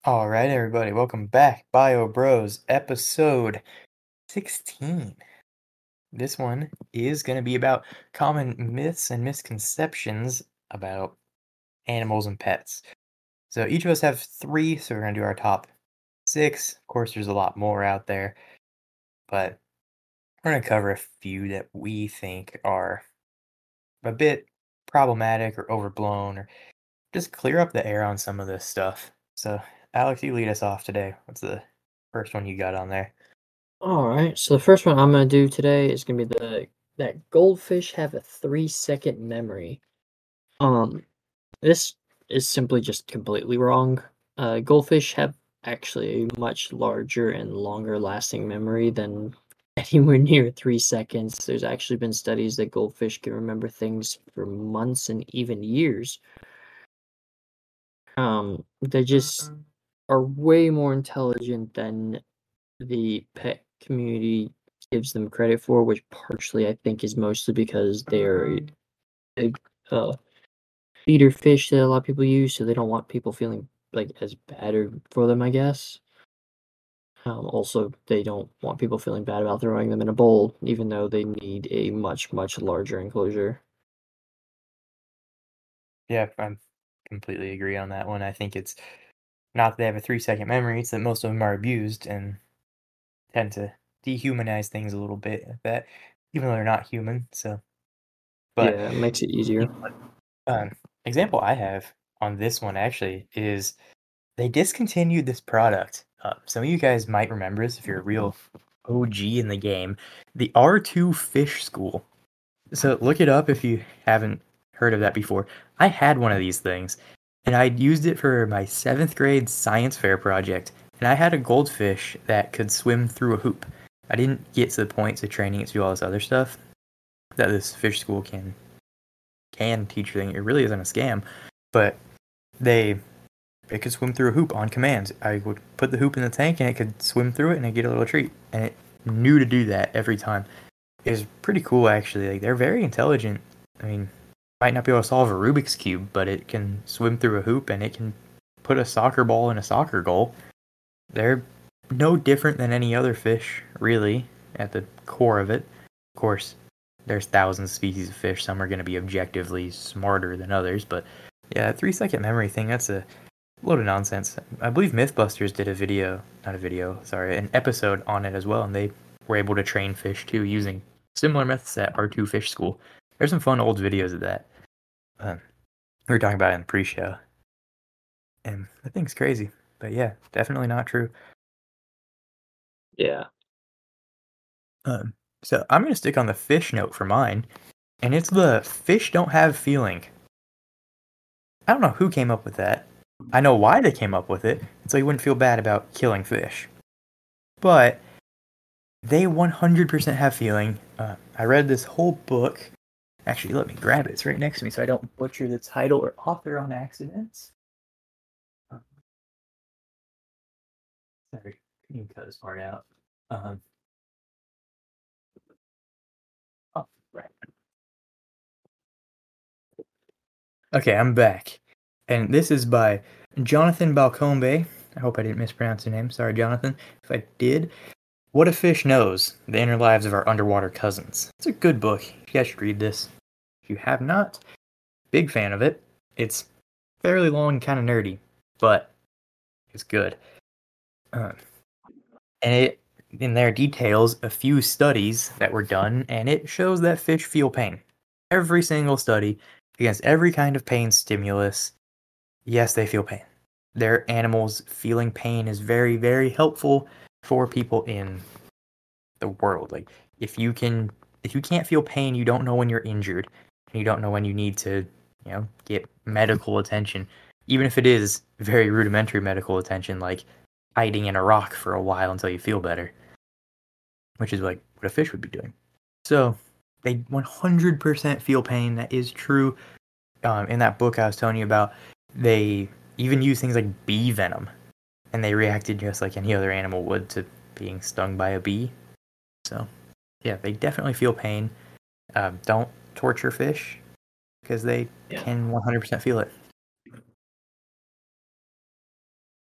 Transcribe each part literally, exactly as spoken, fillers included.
All right, everybody, welcome back. Bio Bros, episode sixteen. This one is going to be about common myths and misconceptions about animals and pets. So each of us have three, so we're going to do our top six. Of course, there's a lot more out there, but we're going to cover a few that we think are a bit problematic or overblown, or just clear up the air on some of this stuff. So, Alex, you lead us off today. What's the first one you got on there? All right. So the first one I'm gonna do today is gonna be the that goldfish have a three second memory. Um, this is simply just completely wrong. Uh, goldfish have actually a much larger and longer lasting memory than anywhere near three seconds. There's actually been studies that goldfish can remember things for months and even years. Um, they just are way more intelligent than the pet community gives them credit for, which partially I think is mostly because they're a uh, feeder fish that a lot of people use, so they don't want people feeling like as bad or for them, I guess. Um, also, they don't want people feeling bad about throwing them in a bowl, even though they need a much, much larger enclosure. Yeah, I completely agree on that one. I think it's not that they have a three second memory, it's that most of them are abused and tend to dehumanize things a little bit at that, even though they're not human. So, but Yeah, it makes it you easier. know, um, example I have on this one actually is they discontinued this product. Uh, some of you guys might remember this if you're a real O G in the game. The R two Fish School. So look it up if you haven't heard of that before. I had one of these things, and I'd used it for my seventh grade science fair project, and I had a goldfish that could swim through a hoop. I didn't get to the point of training it to do all this other stuff that this fish school can can teach you. It really isn't a scam, but they it could swim through a hoop on command. I would put the hoop in the tank, and it could swim through it, and I get a little treat, and it knew to do that every time. Is pretty cool actually. Like they're very intelligent. I mean, might not be able to solve a Rubik's cube, but it can swim through a hoop and it can put a soccer ball in a soccer goal. They're no different than any other fish, really, at the core of it. Of course, there's thousands of species of fish. Some are going to be objectively smarter than others, but yeah, three second memory thing, that's a load of nonsense. I believe Mythbusters did a video, not a video, sorry, an episode on it as well, and they were able to train fish too using similar methods at R two Fish School. There's some fun old videos of that. Um, we were talking about it in the pre-show, and I think it's crazy. But yeah, definitely not true. Yeah. Um, so I'm gonna stick on the fish note for mine, and it's the fish don't have feeling. I don't know who came up with that. I know why they came up with it, so you wouldn't feel bad about killing fish. But they one hundred percent have feeling. Uh, I read this whole book. Actually, let me grab it. It's right next to me so I don't butcher the title or author on accident. Uh, Sorry, you can cut this part out. Um, oh, right. Okay, I'm back. And this is by Jonathan Balcombe. I hope I didn't mispronounce your name. Sorry, Jonathan. If I did, What a Fish Knows, The Inner Lives of Our Underwater Cousins. It's a good book. You guys should read this. If you have not, big fan of it. It's fairly long and kind of nerdy, but it's good. Uh, and it in there details a few studies that were done, and it shows that fish feel pain. Every single study against every kind of pain stimulus, yes, they feel pain. Their animals feeling pain is very, very helpful for people in the world. Like if you can if you can't feel pain, you don't know when you're injured, and you don't know when you need to, you know, get medical attention. Even if it is very rudimentary medical attention, like hiding in a rock for a while until you feel better, which is like what a fish would be doing. So they one hundred percent feel pain. That is true. Um, in that book I was telling you about, they even use things like bee venom, and they reacted just like any other animal would to being stung by a bee. So yeah, they definitely feel pain. Um, don't torture fish because they Yeah. can one hundred percent feel it.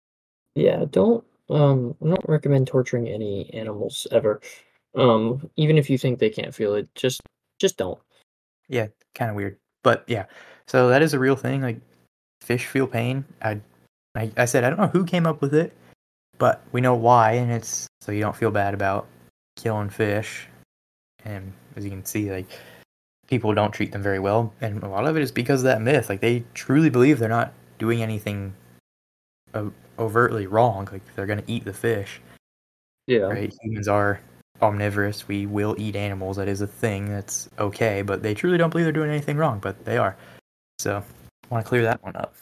Yeah, don't um I don't recommend torturing any animals ever. Um, even if you think they can't feel it, just just don't. Yeah, kind of weird. But yeah, so that is a real thing. Like fish feel pain. I, I, I said I don't know who came up with it, but we know why, and it's so you don't feel bad about killing fish. And as you can see, like people don't treat them very well, and a lot of it is because of that myth. Like they truly believe they're not doing anything o- overtly wrong. Like they're gonna eat the fish, Yeah. right? Humans are omnivorous. We will eat animals. That is a thing. That's okay. But they truly don't believe they're doing anything wrong, but they are. So I want to clear that one up.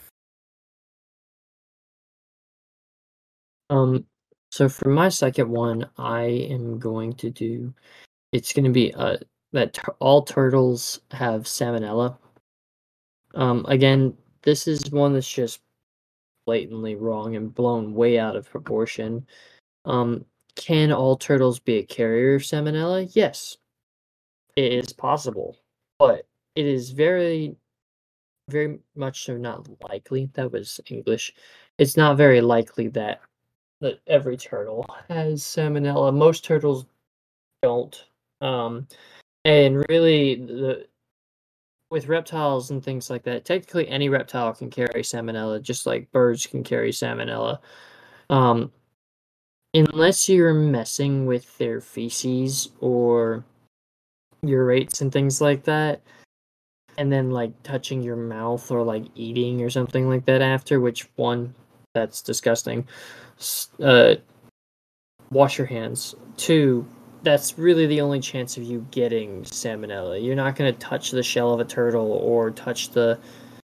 Um, so for my second one, I am going to do it's gonna be uh that tur all turtles have salmonella. Um, again, this is one that's just blatantly wrong and blown way out of proportion. Um, can all turtles be a carrier of salmonella? Yes, it is possible, but it is very, very much so not likely. That was English. It's not very likely that that every turtle has salmonella. Most turtles don't. Um, and really, the with reptiles and things like that, technically any reptile can carry salmonella, just like birds can carry salmonella. Um, unless you're messing with their feces or urates and things like that, and then like touching your mouth or like eating or something like that after, which one, that's disgusting. S- Uh, wash your hands. Two, that's really the only chance of you getting salmonella. You're not going to touch the shell of a turtle or touch the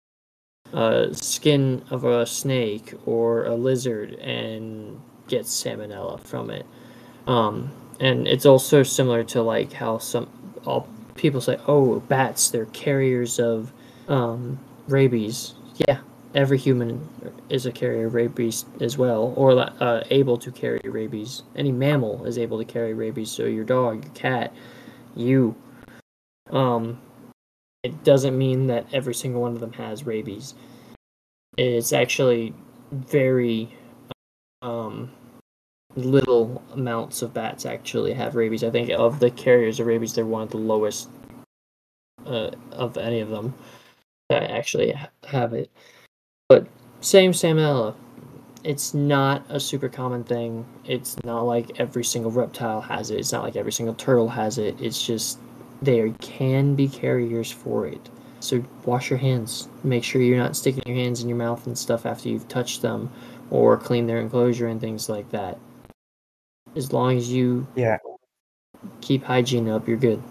uh, skin of a snake or a lizard and get salmonella from it. Um, and it's also similar to like how some all people say, "Oh, bats, they're carriers of um, rabies." Yeah, every human is a carrier of rabies as well, or uh, able to carry rabies. Any mammal is able to carry rabies. So your dog, your cat, you. Um, it doesn't mean that every single one of them has rabies. It's actually very um, little amounts of bats actually have rabies. I think of the carriers of rabies, they're one of the lowest uh, of any of them that actually ha- have it. But same salmonella. It's not a super common thing. It's not like every single reptile has it. It's not like every single turtle has it. It's just they can be carriers for it. So wash your hands. Make sure you're not sticking your hands in your mouth and stuff after you've touched them, or clean their enclosure and things like that. As long as you Yeah, keep hygiene up, you're good.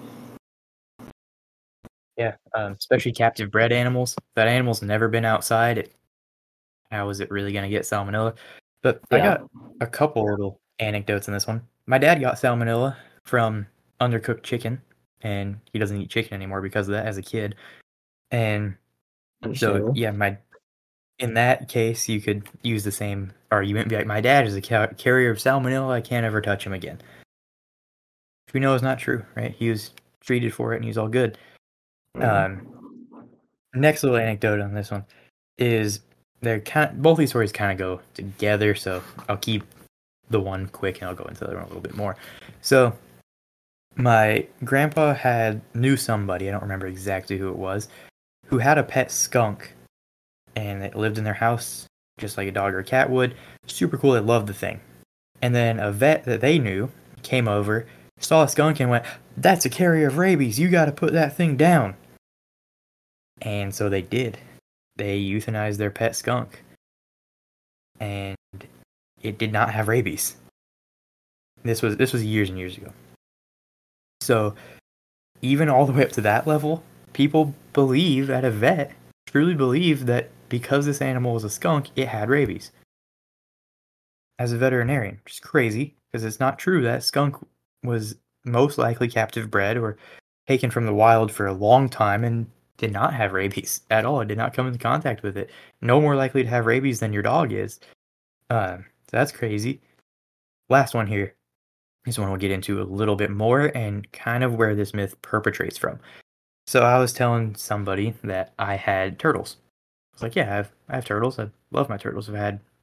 yeah. Um, especially captive bred animals. If that animal's never been outside, it, how is it really gonna get salmonella? But I Yeah. got a couple little anecdotes in this one. My dad got salmonella from undercooked chicken, and he doesn't eat chicken anymore because of that as a kid. And so, Understandable. yeah, my in that case, you could use the same argument. Be like, my dad is a ca- carrier of salmonella. I can't ever touch him again. Which we know is not true, right? He was treated for it, and he's all good. Um, next little anecdote on this one is they're kind. Both these stories kind of go together, so I'll keep the one quick, and I'll go into the other one a little bit more. So my grandpa had knew somebody. I don't remember exactly who it was, who had a pet skunk, and it lived in their house just like a dog or a cat would. Super cool. They loved the thing. And then a vet that they knew came over, saw a skunk, and went, "That's a carrier of rabies. You got to put that thing down." And so they did. They euthanized their pet skunk, and it did not have rabies. This was this was years and years ago. So even all the way up to that level, people believe at a vet truly believe that because this animal was a skunk, it had rabies. As a veterinarian, which is crazy because it's not true. That skunk was most likely captive bred or taken from the wild for a long time and did not have rabies at all. It did not come into contact with it. No more likely to have rabies than your dog is. Um, so that's crazy. Last one here. This one we'll get into a little bit more and kind of where this myth perpetrates from. So I was telling somebody that I had turtles. I was like, yeah, I have, I have turtles. I love my turtles. I've had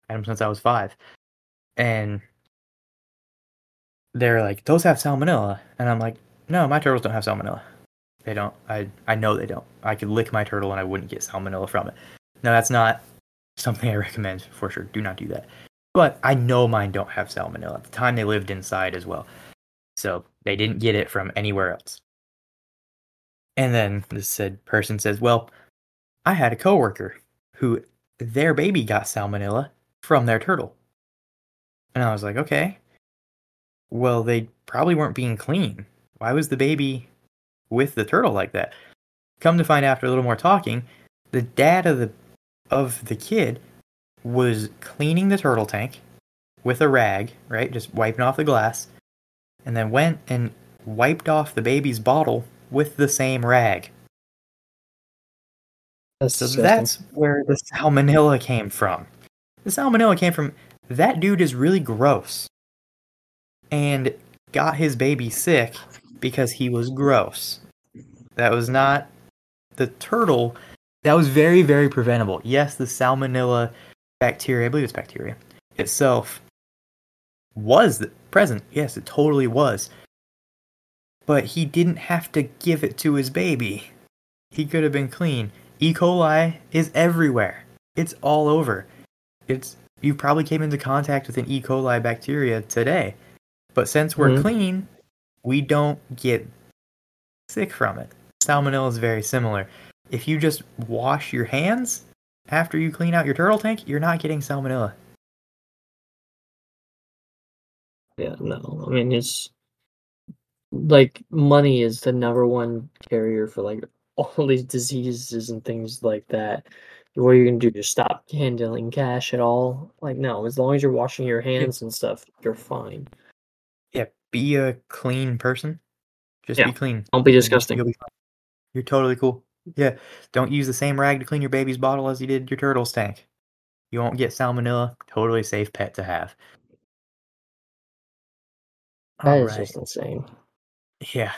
Had them since I was five. And they're like, those have salmonella. And I'm like, no, my turtles don't have salmonella. They don't. I, I know they don't. I could lick my turtle and I wouldn't get salmonella from it. No, that's not something I recommend for sure. Do not do that. But I know mine don't have salmonella. At the time, they lived inside as well. So they didn't get it from anywhere else. And then this said person says, well, I had a coworker who their baby got salmonella from their turtle. And I was like, okay. Well, they probably weren't being clean. Why was the baby with the turtle like that? Come to find out after a little more talking, the dad of the of the kid was cleaning the turtle tank with a rag, right? Just wiping off the glass, and then went and wiped off the baby's bottle with the same rag. That's So disgusting. that's where the salmonella came from. The salmonella came from that dude is really gross and got his baby sick because he was gross. That was not the turtle. That was very, very preventable. Yes, the salmonella bacteria, I believe it's bacteria, itself was present. Yes, it totally was. But he didn't have to give it to his baby. He could have been clean. E. coli is everywhere. It's all over. It's you probably came into contact with an E. coli bacteria today. But since we're mm-hmm. clean, we don't get sick from it. Salmonella is very similar. If you just wash your hands after you clean out your turtle tank, you're not getting salmonella. Yeah, no. I mean, it's like money is the number one carrier for like all these diseases and things like that. What are you gonna do? Just stop handling cash at all? Like, no. As long as you're washing your hands yeah. and stuff, you're fine. Yeah, be a clean person. Just yeah. be clean. Don't be disgusting. You'll be fine. You're totally cool. Yeah, don't use the same rag to clean your baby's bottle as you did your turtle's tank. You won't get salmonella. Totally safe pet to have. That All is right. just insane. Yeah.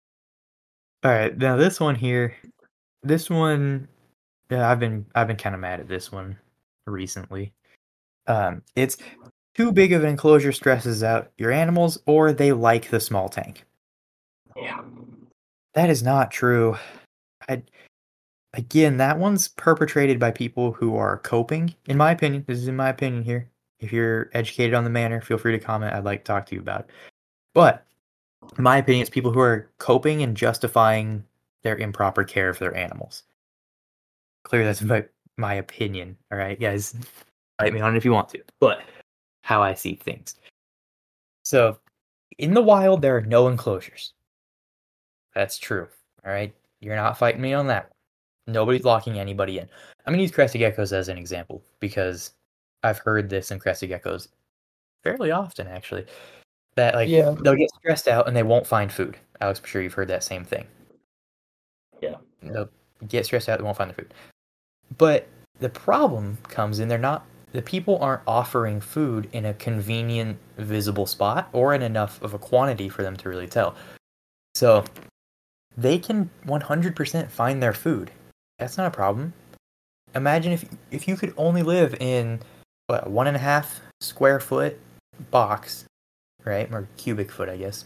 All right, now this one here, this one, yeah, I've been I've been kind of mad at this one recently. Um, it's too big of an enclosure stresses out your animals, or they like the small tank. Yeah, that is not true. I again, that one's perpetrated by people who are coping. In my opinion, this is in my opinion here. If you're educated on the matter, feel free to comment. I'd like to talk to you about it. But in my opinion, it's people who are coping and justifying their improper care of their animals. Clearly, that's my, my opinion. All right, guys, fight me on it if you want to. But how I see things. So, in the wild, there are no enclosures. That's true. All right, you're not fighting me on that one. Nobody's locking anybody in. I'm going to use crested geckos as an example because I've heard this in crested geckos fairly often, actually. That, like, yeah. they'll get stressed out and they won't find food. Alex, I'm sure you've heard that same thing. Yeah. They'll get stressed out, they won't find the food. But the problem comes in they're not, the people aren't offering food in a convenient, visible spot or in enough of a quantity for them to really tell. So they can one hundred percent find their food. That's not a problem. Imagine if if you could only live in what, one and a half square foot box, right? Or cubic foot, I guess.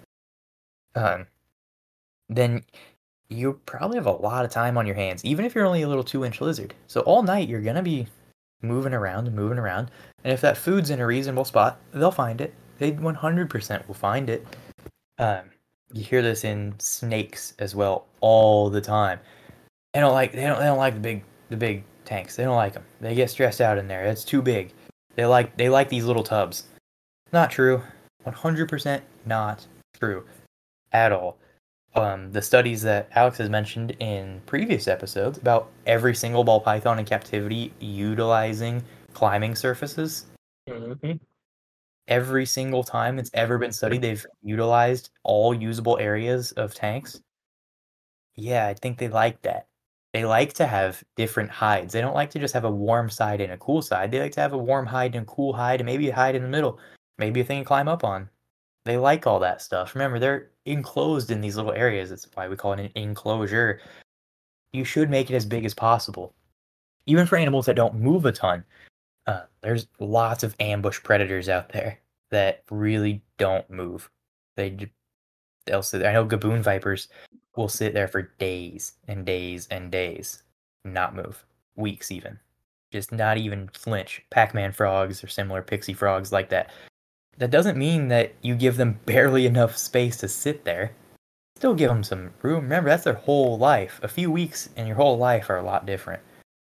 Um, then you probably have a lot of time on your hands, even if you're only a little two-inch lizard. So all night you're gonna be moving around and moving around, and if that food's in a reasonable spot, they'll find it. They one hundred percent will find it. Um, you hear this in snakes as well all the time. They don't like they don't they don't like the big the big tanks. They don't like them. They get stressed out in there. It's too big. They like they like these little tubs. Not true. one hundred percent not true at all. Um, the studies that Alex has mentioned in previous episodes about every single ball python in captivity utilizing climbing surfaces. Mm-hmm. Every single time it's ever been studied, they've utilized all usable areas of tanks. Yeah, I think they like that. They like to have different hides. They don't like to just have a warm side and a cool side. They like to have a warm hide and a cool hide and maybe a hide in the middle. Maybe a thing to climb up on. They like all that stuff. Remember, they're enclosed in these little areas. That's why we call it an enclosure. You should make it as big as possible. Even for animals that don't move a ton. Uh, there's lots of ambush predators out there that really don't move. They they'll sit there. I know gaboon vipers will sit there for days and days and days, not move, weeks even, just not even flinch. Pac-Man frogs or similar pixie frogs like that. That doesn't mean that you give them barely enough space to sit there. Still give them some room. Remember, that's their whole life. A few weeks in your whole life are a lot different.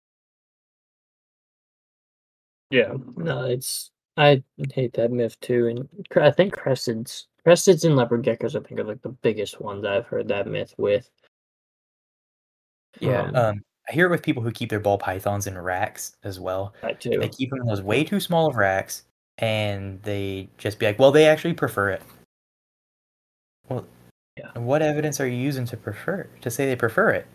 Yeah, no, it's I hate that myth too, and I think cresteds, cresteds and leopard geckos, I think are like the biggest ones I've heard that myth with. Yeah, Um, um, I hear it with people who keep their ball pythons in racks as well. I They too. keep them in those way too small of racks, and they just be like, well, they actually prefer it. Well, Yeah, what evidence are you using to prefer to say they prefer it?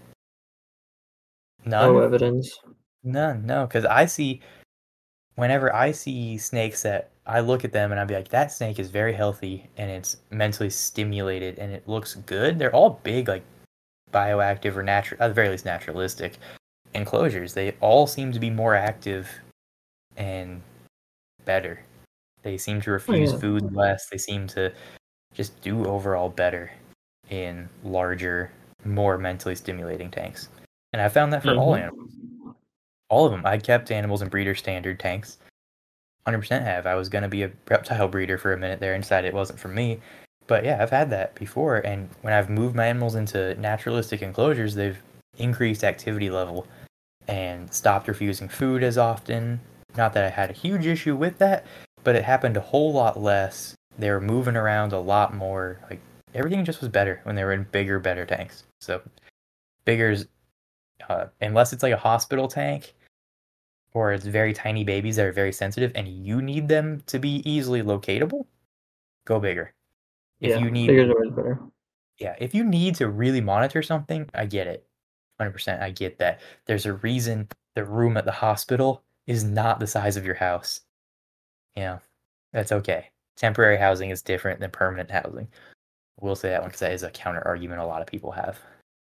no None? evidence. None, no, because I see whenever I see snakes that I look at them and I'd be like, that snake is very healthy and it's mentally stimulated and it looks good. They're all big, like bioactive or natural, at the very least naturalistic enclosures. They all seem to be more active and better. They seem to Oh refuse yeah. food less. They seem to just do overall better in larger, more mentally stimulating tanks. And I found that for all animals. Hmm. All of them. I kept animals in breeder standard tanks. one hundred percent have. I was going to be a reptile breeder for a minute there and decided it wasn't for me. But yeah, I've had that before. And when I've moved my animals into naturalistic enclosures, they've increased activity level and stopped refusing food as often. Not that I had a huge issue with that, but it happened a whole lot less. They were moving around a lot more. Like everything just was better when they were in bigger, better tanks. So bigger's, uh, unless it's like a hospital tank or it's very tiny babies that are very sensitive and you need them to be easily locatable, go bigger. If Yeah, you need, bigger's always better. yeah, if you need to really monitor something, I get it. one hundred percent I get that. There's a reason the room at the hospital is not the size of your house. You know, that's okay. Temporary housing is different than permanent housing. We'll say that one because that is a counter argument a lot of people have.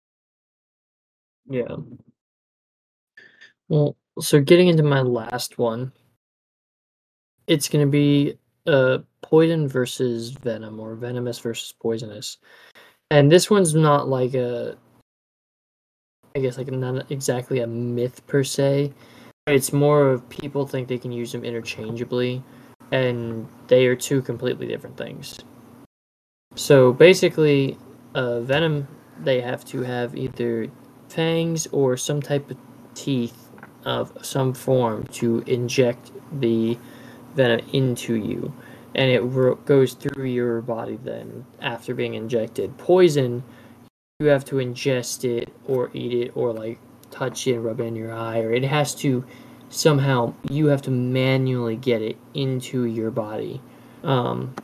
Yeah. Well, so getting into my last one, it's gonna be uh poison versus venom, or venomous versus poisonous. And this one's not like a, I guess like not exactly a myth per se. It's more of people think they can use them interchangeably, and they are two completely different things. So basically, uh, venom, they have to have either fangs or some type of teeth of some form to inject the venom into you, and it ro- goes through your body then after being injected. Poison, you have to ingest it or eat it or like touch it and rub it in your eye, or it has to somehow, you have to manually get it into your body. Um,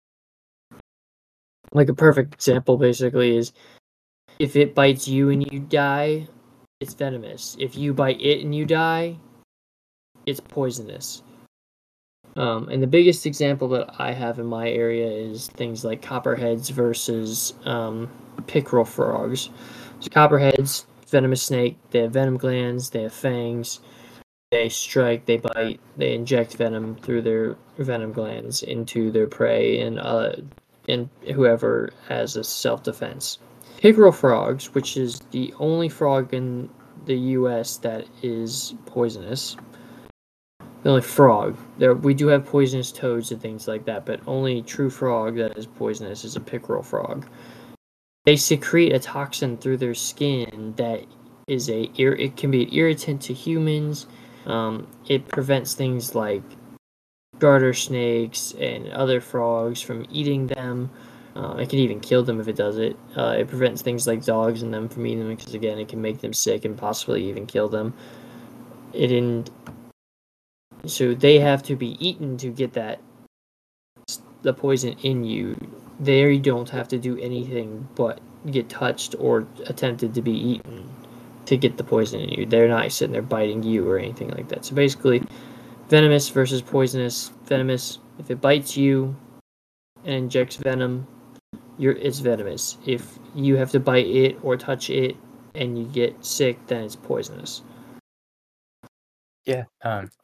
like a perfect example basically is, if it bites you and you die, it's venomous. If you bite it and you die, it's poisonous. Um, and the biggest example that I have in my area is things like copperheads versus um, pickerel frogs. So copperheads, venomous snake, they have venom glands, they have fangs, they strike, they bite, they inject venom through their venom glands into their prey and uh, and whoever has a self-defense. Pickerel frogs, which is the only frog in the U S that is poisonous, the only frog. There we do have poisonous toads and things like that, but only true frog that is poisonous is a pickerel frog. They secrete a toxin through their skin that is a it can be an irritant to humans. Um, it prevents things like garter snakes and other frogs from eating them. Uh, it can even kill them if it does it. Uh, it prevents things like dogs and them from eating them because again, it can make them sick and possibly even kill them. It in so they have to be eaten to get that the poison in you. They don't have to do anything but get touched or attempted to be eaten to get the poison in you. They're not sitting there biting you or anything like that. So basically, venomous versus poisonous. Venomous, if it bites you and injects venom, you're it's venomous. If you have to bite it or touch it and you get sick, then it's poisonous. Yeah. Um,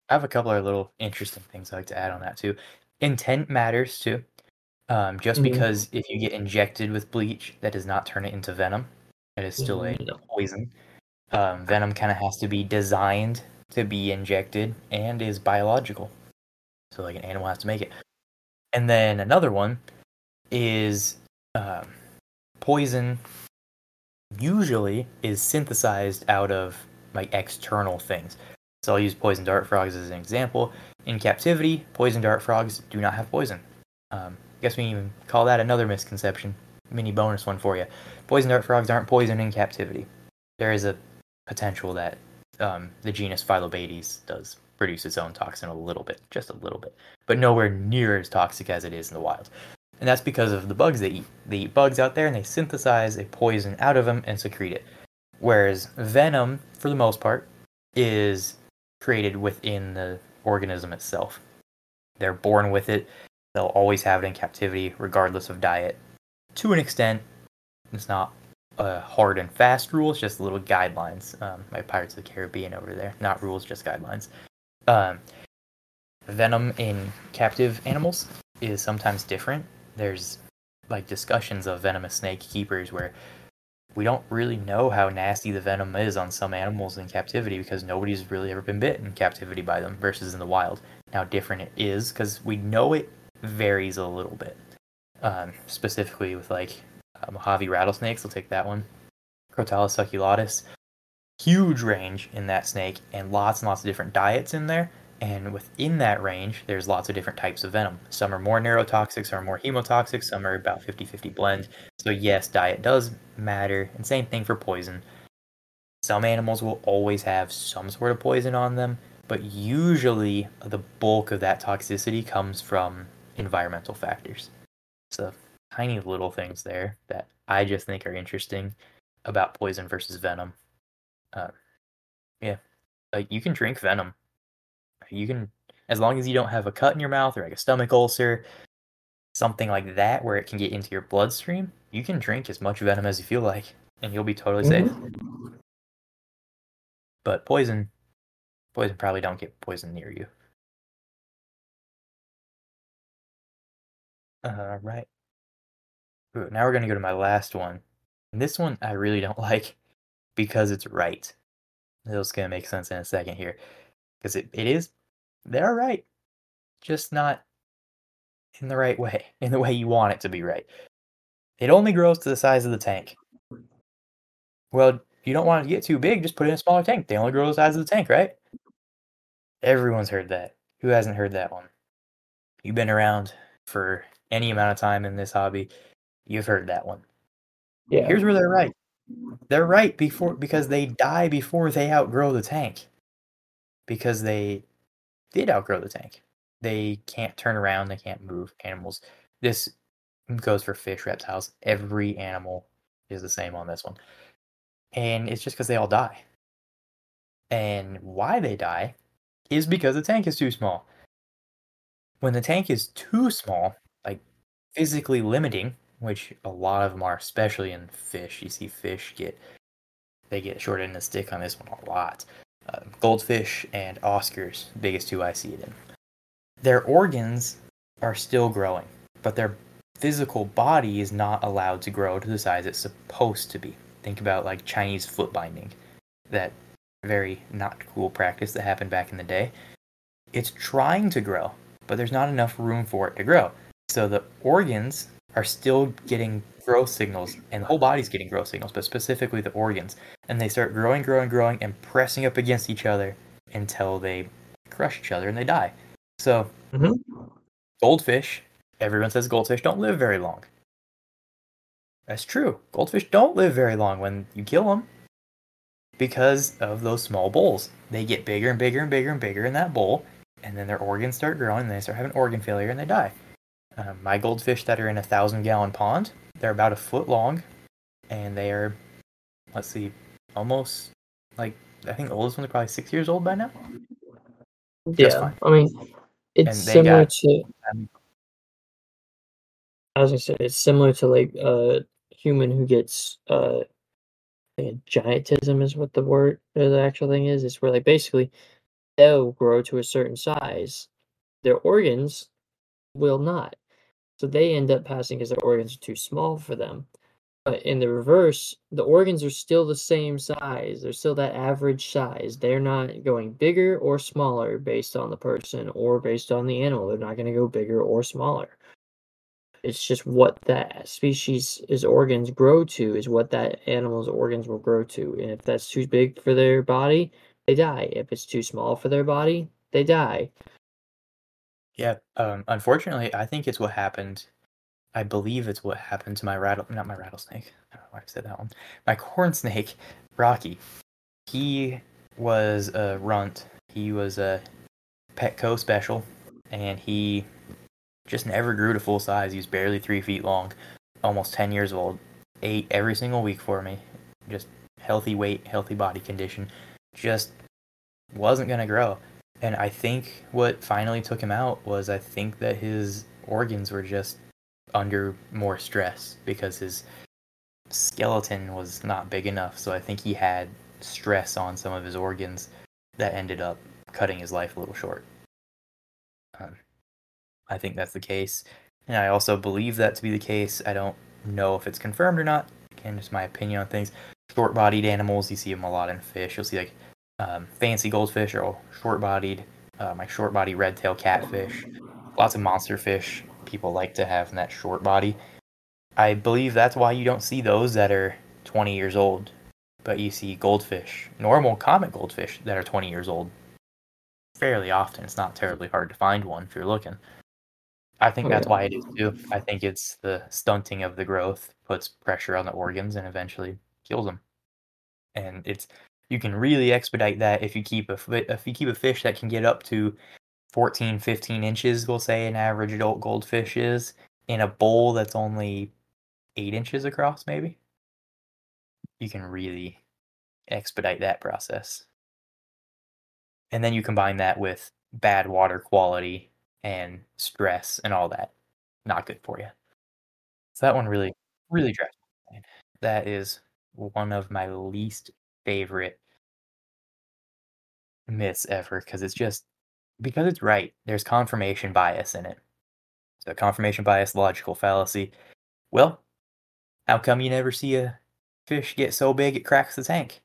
I have a couple of little interesting things I'd like to add on that too. Intent matters too. Um, just Mhm. because if you get injected with bleach, that does not turn it into venom. It is still a No. poison. Um, venom kind of has to be designed to be injected and is biological. So like an animal has to make it. And then another one is um, poison usually is synthesized out of like external things. So I'll use poison dart frogs as an example. In captivity, poison dart frogs do not have poison. Um, I guess we can even call that another misconception. Mini bonus one for you. Poison dart frogs aren't poison in captivity. There is a potential that um, the genus Phyllobates does produce its own toxin a little bit, just a little bit, but nowhere near as toxic as it is in the wild. And that's because of the bugs they eat. They eat bugs out there and they synthesize a poison out of them and secrete it. Whereas venom, for the most part, is created within the organism itself. They're born with it. They'll always have it in captivity, regardless of diet. To an extent, it's not a hard and fast rule. It's just little guidelines. Um, like Pirates of the Caribbean over there, not rules, just guidelines. Um, venom in captive animals is sometimes different. There's like discussions of venomous snake keepers where we don't really know how nasty the venom is on some animals in captivity because nobody's really ever been bit in captivity by them versus in the wild. How different it is because we know it varies a little bit. Um, specifically with like uh, Mojave rattlesnakes, I'll take that one. Crotalus succulatus, huge range in that snake and lots and lots of different diets in there. And within that range, there's lots of different types of venom. Some are more neurotoxic, some are more hemotoxic, some are about fifty fifty blend. So yes, diet does matter. And same thing for poison. Some animals will always have some sort of poison on them, but usually the bulk of that toxicity comes from environmental factors. So tiny little things there that I just think are interesting about poison versus venom. Uh, yeah, like you can drink venom. You can, as long as you don't have a cut in your mouth or like a stomach ulcer, something like that where it can get into your bloodstream, you can drink as much venom as you feel like, and you'll be totally safe. Mhm. But poison, poison probably don't get poison near you. Uh, right. Ooh, now we're gonna go to my last one. And this one I really don't like because it's right. It's gonna make sense in a second here. Because it, it is, they're right, just not in the right way, in the way you want it to be right. It only grows to the size of the tank. Well, you don't want it to get too big, just put it in a smaller tank. They only grow the size of the tank, right? Everyone's heard that. Who hasn't heard that one? You've been around for any amount of time in this hobby, you've heard that one. Yeah. Here's where they're right. They're right before because they die before they outgrow the tank. Because they did outgrow the tank. They can't turn around, they can't move. Animals. This goes for fish, reptiles. Every animal is the same on this one. And it's just because they all die. And why they die is because the tank is too small. When the tank is too small, like physically limiting, which a lot of them are, especially in fish. You see fish get, they get short end of the stick on this one a lot. Uh, goldfish and Oscars, biggest two I see it in. Their organs are still growing, but their physical body is not allowed to grow to the size it's supposed to be. Think about like Chinese foot binding, that very not cool practice that happened back in the day. It's trying to grow, but there's not enough room for it to grow. So the organs are still getting growth signals, and the whole body's getting growth signals, but specifically the organs. And they start growing, growing, growing, and pressing up against each other until they crush each other and they die. So, Mhm. goldfish, everyone says goldfish don't live very long. That's true. Goldfish don't live very long when you kill them because of those small bowls. They get bigger and bigger and bigger and bigger in that bowl, and then their organs start growing, and they start having organ failure, and they die. Um, my goldfish that are in a thousand gallon pond, they're about a foot long, and they are, let's see, almost like I think the oldest ones are probably six years old by now. Just Yeah. fine, I mean, it's and they similar got. to. Um, I was gonna say it's similar to like a human who gets uh I think giantism is what the word or the actual thing is. It's where like basically they'll grow to a certain size. Their organs will not. So they end up passing because their organs are too small for them. But in the reverse, the organs are still the same size. They're still that average size. They're not going bigger or smaller based on the person or based on the animal. They're not going to go bigger or smaller. It's just what that species' organs grow to is what that animal's organs will grow to. And if that's too big for their body, they die. If it's too small for their body, they die. Yeah, um, unfortunately, I think it's what happened. I believe it's what happened to my rattle, not my rattlesnake. I don't know why I said that one. My corn snake, Rocky. He was a runt. He was a Petco special, and he just never grew to full size. He was barely three feet long, almost ten years old. Ate every single week for me. Just healthy weight, healthy body condition. Just wasn't going to grow. And I think what finally took him out was I think that his organs were just under more stress because his skeleton was not big enough. So I think he had stress on some of his organs that ended up cutting his life a little short. Um, I think that's the case. And I also believe that to be the case. I don't know if it's confirmed or not. Again, just my opinion on things. Short-bodied animals, you see them a lot in fish. You'll see like um, fancy goldfish are all short-bodied. Uh, my short-body red-tailed catfish. Lots of monster fish people like to have in that short body. I believe that's why you don't see those that are twenty years old, but you see goldfish, normal common goldfish that are twenty years old fairly often. It's not terribly hard to find one if you're looking. I think Oh, that's yeah. why it is too. I think it's the stunting of the growth puts pressure on the organs and eventually kills them. And it's you can really expedite that if you keep a if you keep a fish that can get up to fourteen, fifteen inches, we'll say an average adult goldfish is, in a bowl that's only eight inches across, maybe. You can really expedite that process. And then you combine that with bad water quality and stress and all that. Not good for you. So that one really, really drives me. That is one of my least favorite myths ever because it's just because it's right. There's confirmation bias in it. So confirmation bias, logical fallacy. Well, how come you never see a fish get so big it cracks the tank?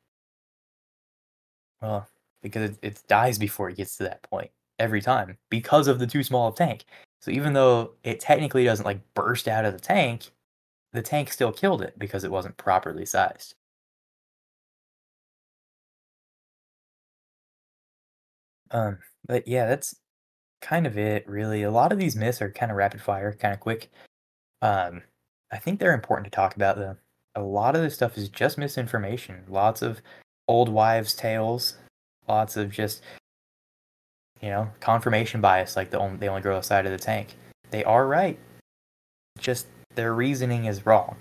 Well, because it, it dies before it gets to that point every time because of the too small of tank. So even though it technically doesn't like burst out of the tank, the tank still killed it because it wasn't properly sized. Um, but yeah, that's kind of it, really. A lot of these myths are kind of rapid fire, kind of quick. Um, I think they're important to talk about though. A lot of this stuff is just misinformation. Lots of old wives' tales. Lots of just you know confirmation bias, like the only, they only grow a side of the tank. They are right. Just their reasoning is wrong.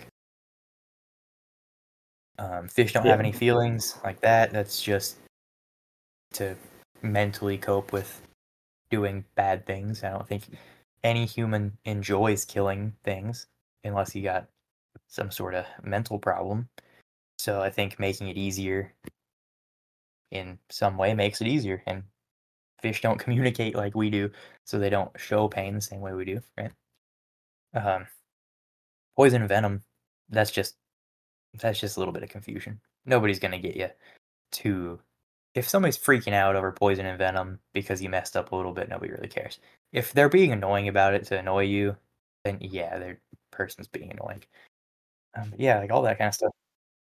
Um, fish don't have Yeah. any feelings like that. That's just to mentally cope with doing bad things. I don't think any human enjoys killing things unless you got some sort of mental problem. So I think making it easier in some way makes it easier. And fish don't communicate like we do, so they don't show pain the same way we do, right? Um, poison and venom, that's just that's just a little bit of confusion. Nobody's gonna get you to if somebody's freaking out over poison and venom because you messed up a little bit, nobody really cares. If they're being annoying about it to annoy you, then yeah, their person's being annoying. Um, yeah, like all that kind of stuff.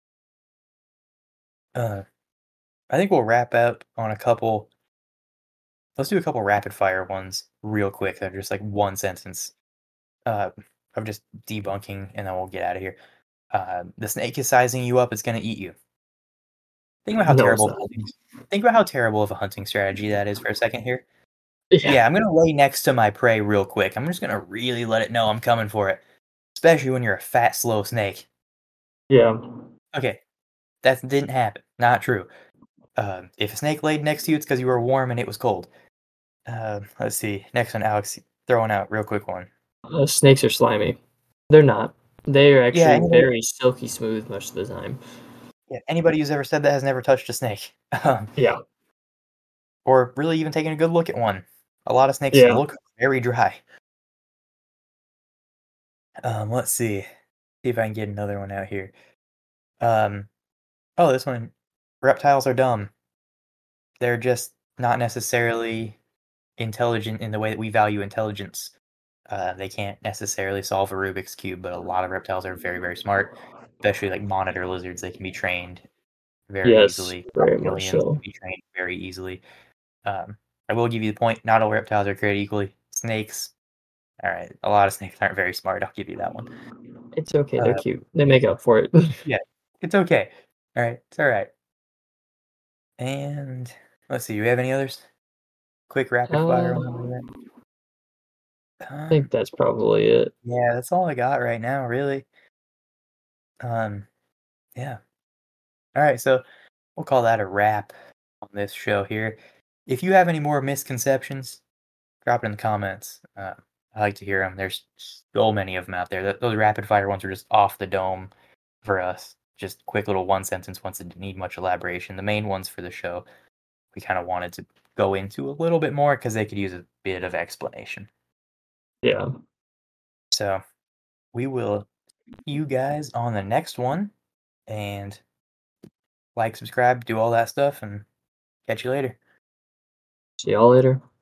Uh, I think we'll wrap up on a couple. Let's do a couple rapid fire ones real quick. They're just like one sentence uh, of just debunking, and then we'll get out of here. Uh, the snake is sizing you up; it's going to eat you. Think about how No, it's terrible. Of not. a hunting, think about how terrible of a hunting strategy that is for a second here. Yeah. Yeah, I'm gonna lay next to my prey real quick. I'm just gonna really let it know I'm coming for it, especially when you're a fat, slow snake. Yeah. Okay, that didn't happen. Not true. Um, if a snake laid next to you, it's because you were warm and it was cold. Uh, let's see. Next one, Alex. Throw one out, real quick one. Uh, snakes are slimy. They're not. They are Yeah, actually anybody, very silky smooth most of the time. yeah, anybody who's ever said that has never touched a snake. Um, Yeah. or really even taking a good look at one. A lot of snakes Yeah. look very dry. Um, let's see. See if I can get another one out here. Um, oh, this one. Reptiles are dumb. They're just not necessarily intelligent in the way that we value intelligence. Uh, they can't necessarily solve a Rubik's Cube, but a lot of reptiles are very, very smart, especially like monitor lizards. They can be trained very Yes, easily. very much Chameleons can so. be trained very easily. Um, I will give you the point. Not all reptiles are created equally. Snakes, all right. A lot of snakes aren't very smart. I'll give you that one. It's okay, they're Uh, cute. They make up for it. yeah, it's okay. All right, it's all right. And let's see. Do we have any others? Quick rapid fire Uh, one. I Um, think that's probably it. yeah, that's all I got right now, really. Um, yeah. All right, so we'll call that a wrap on this show here. If you have any more misconceptions, drop it in the comments. Uh, I like to hear them. There's so many of them out there. Th- Those rapid fire ones are just off the dome for us. Just quick little one sentence ones that didn't need much elaboration. The main ones for the show, we kind of wanted to go into a little bit more because they could use a bit of explanation. Yeah. So we will see you guys on the next one, and like, subscribe, do all that stuff, and catch you later. See y'all later.